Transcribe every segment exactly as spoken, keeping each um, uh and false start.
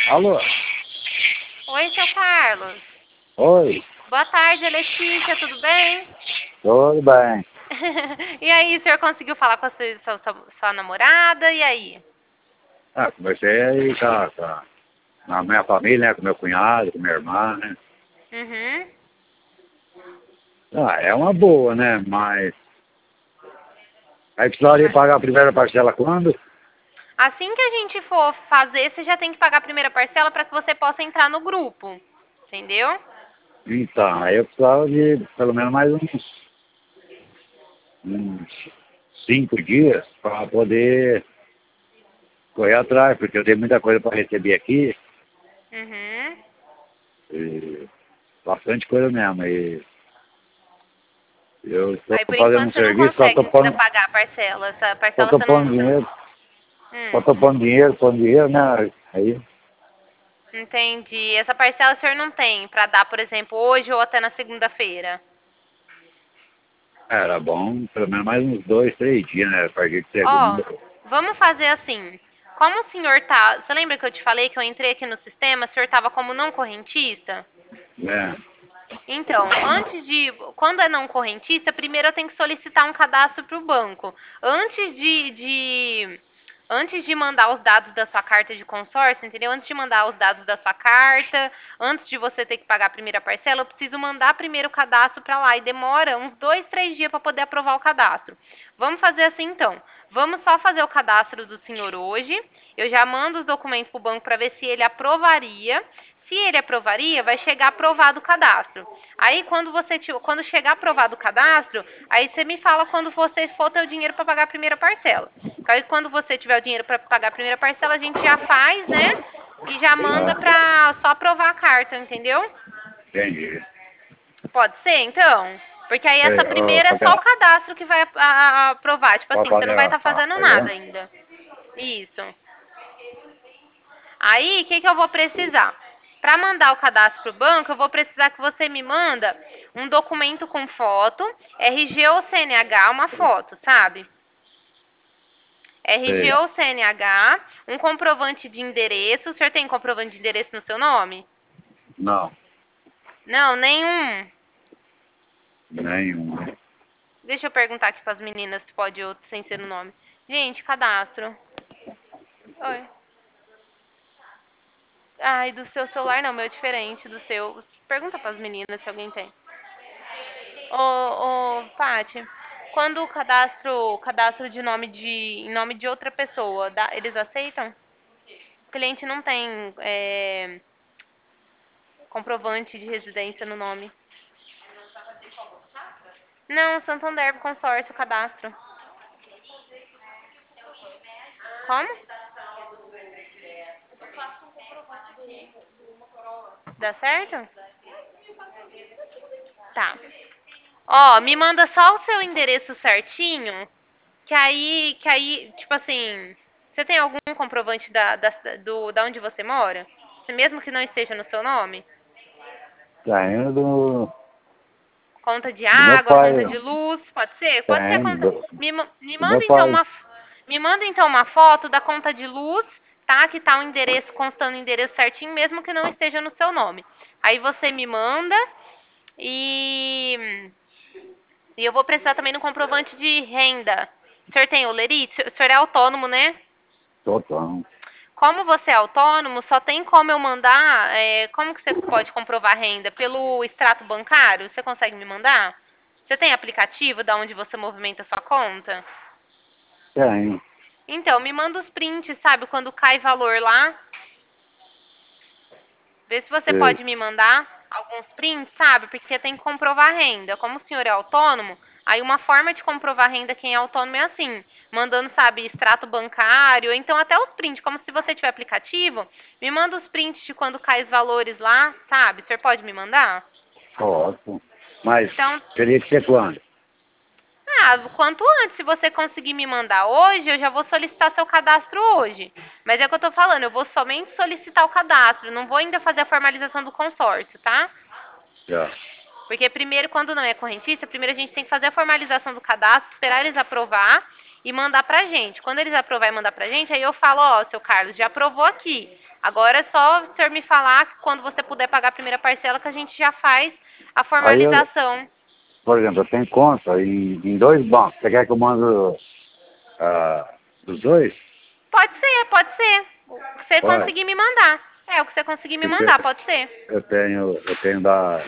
Alô? Oi, seu Carlos. Oi, Boa tarde, é Letícia, tudo bem? tudo bem. E aí, o senhor conseguiu falar com a sua, sua, sua- sua namorada? E aí? Ah, comecei aí com a, com a na minha família, né, com meu cunhado, com minha irmã, né? Uhum. Ah, é uma boa, né? Mas aí precisaria Mas pagar a primeira parcela quando? assim que a gente for fazer, você já tem que pagar a primeira parcela para que você possa entrar no grupo. Entendeu? Então, aí eu precisava de pelo menos mais uns, uns cinco dias para poder correr atrás, porque eu tenho muita coisa para receber aqui, Uhum. e bastante coisa mesmo. E eu estou Aí, por fazendo enquanto, um você não serviço, só consegue estou ainda pondo, pagar a parcela. Essa só parcela tô você pondo não... você não- dinheiro, só Hum, estou pondo dinheiro, pondo dinheiro, né? Aí, entendi. Essa parcela o senhor não tem para dar, por exemplo, hoje ou até na segunda-feira? era bom, pelo menos mais uns dois, três dias, né? A partir de Ó, segunda. vamos fazer assim. Como o senhor tá... Você lembra que eu te falei que eu entrei aqui no sistema, o senhor estava como não correntista? Né? Então, antes de... Quando é não correntista, primeiro eu tenho que solicitar um cadastro para o banco. Antes de, de... Antes de mandar os dados da sua carta de consórcio, entendeu? Antes de mandar os dados da sua carta, antes de você ter que pagar a primeira parcela, eu preciso mandar primeiro o cadastro para lá. E demora uns dois, três dias para poder aprovar o cadastro. Vamos fazer assim então. Vamos só fazer o cadastro do senhor hoje. Eu já mando os documentos para o banco para ver se ele aprovaria. Se ele aprovaria, vai chegar aprovado o cadastro. Aí, quando você quando chegar aprovado o cadastro, aí você me fala quando você for ter o dinheiro para pagar a primeira parcela. Aí, quando você tiver o dinheiro para pagar a primeira parcela, a gente já faz, né? E já manda Ah, para só aprovar a carta, entendeu? entendi. Pode ser, então? Porque aí essa Sei, ô, primeira é só o Fabiano, cadastro que vai a- a- aprovar. Tipo pode assim, você não fazer vai a, estar a fazendo nada pergunta? ainda. Isso. Aí, o que, que eu vou precisar? Para mandar o cadastro para o banco, eu vou precisar que você me manda um documento com foto, R G ou C N H, uma foto, sabe? R G Sei. ou C N H, um comprovante de endereço. O senhor tem comprovante de endereço no seu nome? Não, Não, nenhum. nenhum. Deixa eu perguntar aqui para as meninas se pode outro sem ser no nome. Gente, cadastro. Oi. Ai, do seu celular não, meu é diferente do seu. Pergunta para as meninas se alguém tem. Ô, ô, Paty, quando o cadastro, cadastro de nome de, em nome de outra pessoa, dá- eles aceitam? O cliente não tem é, comprovante de residência no nome. Não, Santander Consórcio Cadastro. Como? Dá certo? Tá. Ó, me manda só o seu endereço certinho, que aí, que aí, tipo assim, você tem algum comprovante da, da, do, da onde você mora? Se mesmo que não esteja no seu nome? Saindo do, Conta de do meu água, pai, conta de luz, pode ser? Pode ser saindo conta. do, Me, ma- me do meu manda então pai. uma me manda então uma foto da conta de luz, tá? Que tá o endereço constando o endereço certinho, mesmo que não esteja no seu nome. Aí você me manda e e eu vou precisar também do comprovante de renda. O senhor tem o lerite? O senhor é autônomo, né? Total. Como você é autônomo, só tem como eu mandar. É, como que você pode comprovar a renda? Pelo extrato bancário? Você consegue me mandar? Você tem aplicativo da onde você movimenta a sua conta? Tem. Então, me manda os prints, sabe? Quando cai valor lá. Vê se você Sei. pode me mandar alguns prints, sabe? Porque tem que comprovar a renda. Como o senhor é autônomo, aí uma forma de comprovar a renda quem é autônomo é assim, mandando, sabe, extrato bancário, ou então até os prints, como se você tiver aplicativo, me manda os prints de quando cai os valores lá, sabe? O senhor pode me mandar? Ótimo. Mas Então, teria que ser quando? ah, o quanto antes, se você conseguir me mandar hoje, eu já vou solicitar seu cadastro hoje. Mas é o que eu tô falando, eu vou somente solicitar o cadastro, não vou ainda fazer a formalização do consórcio, tá? Já. Porque primeiro, quando não é correntista, primeiro a gente tem que fazer a formalização do cadastro, esperar eles aprovar e mandar pra gente. Quando eles aprovar e mandar pra gente, aí eu falo, ó, seu Carlos, já aprovou aqui. Agora é só o senhor me falar que quando você puder pagar a primeira parcela que a gente já faz a Aí eu, formalização. por exemplo, eu tenho conta em, em dois bancos. Você quer que eu mando ah, dos dois? Pode ser, pode ser. O que você Pode. conseguir me mandar. É, o que você conseguir me Porque mandar, pode ser. eu tenho, eu tenho da,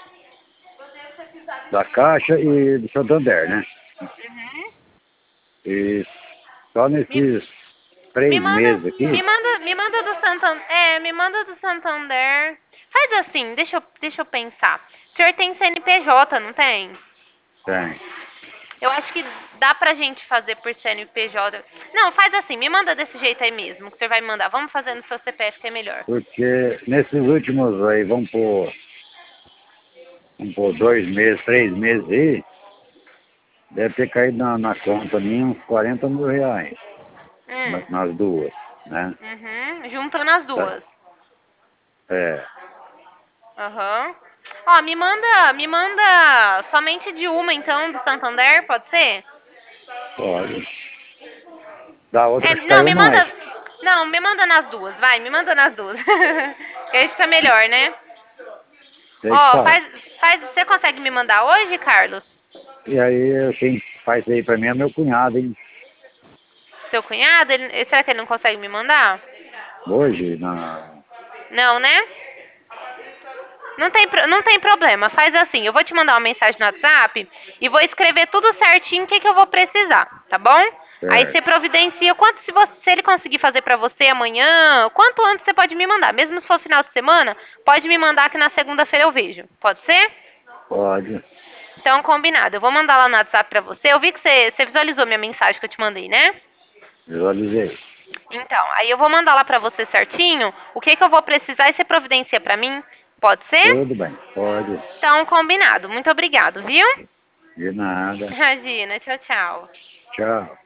da Caixa e do Santander, né? Uhum. E só Me, nesses me três manda, meses aqui, me manda, me manda do Santander. É, me manda do Santander. Faz assim, deixa eu, deixa eu pensar. O senhor tem C N P J, não tem? tem. Eu acho que dá pra gente fazer por C N P J. Não, faz assim, me manda desse jeito aí mesmo, que você vai me mandar. Vamos fazer no seu C P F que é melhor. Porque nesses últimos aí, vamos por, vamos por dois meses, três meses aí, deve ter caído na, na conta minha uns quarenta mil reais, na- Hum. nas duas, né? Uhum. Juntando as Tá. duas. É, Aham. Ó, me manda, me manda somente de uma então do Santander, pode ser? pode. Da É, outra que não, caiu me mais. manda. Não, me manda nas duas, vai, me manda nas duas. Que aí fica melhor, né? Sei que Ó, faz. faz, faz, você consegue me mandar hoje, Carlos? E aí, quem faz aí pra mim é meu cunhado, hein? Seu cunhado? Ele- será que ele não consegue me mandar? Hoje, na... Não, né? Não tem, pro- não tem problema, faz assim, eu vou te mandar uma mensagem no WhatsApp e vou escrever tudo certinho o que, que eu vou precisar, tá bom? Aí você Certo. providencia, quanto se, você, se ele conseguir fazer pra você amanhã, quanto antes você pode me mandar, mesmo se for final de semana, pode me mandar que na segunda-feira eu vejo, pode ser? Pode. Então, combinado, eu vou mandar lá no WhatsApp pra você, eu vi que você, você visualizou minha mensagem que eu te mandei, né? Visualizei. Então, aí eu vou mandar lá pra você certinho o que, que eu vou precisar e você providencia pra mim, pode ser? Tudo bem. Pode. Então, combinado, muito obrigado, viu? De nada. Imagina, tchau, tchau. Tchau.